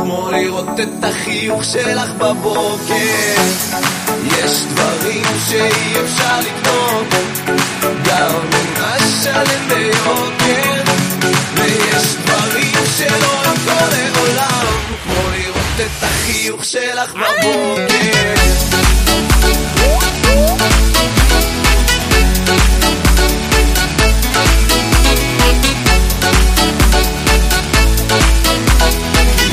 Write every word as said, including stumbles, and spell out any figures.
כמו לראות את החיוך שלך בבוקר. יש דברים שאי אפשר לקנות, גם מה שלם ביוקר, ויש דברים שלא יבוא לעולם, כמו לראות את החיוך שלך בבוקר.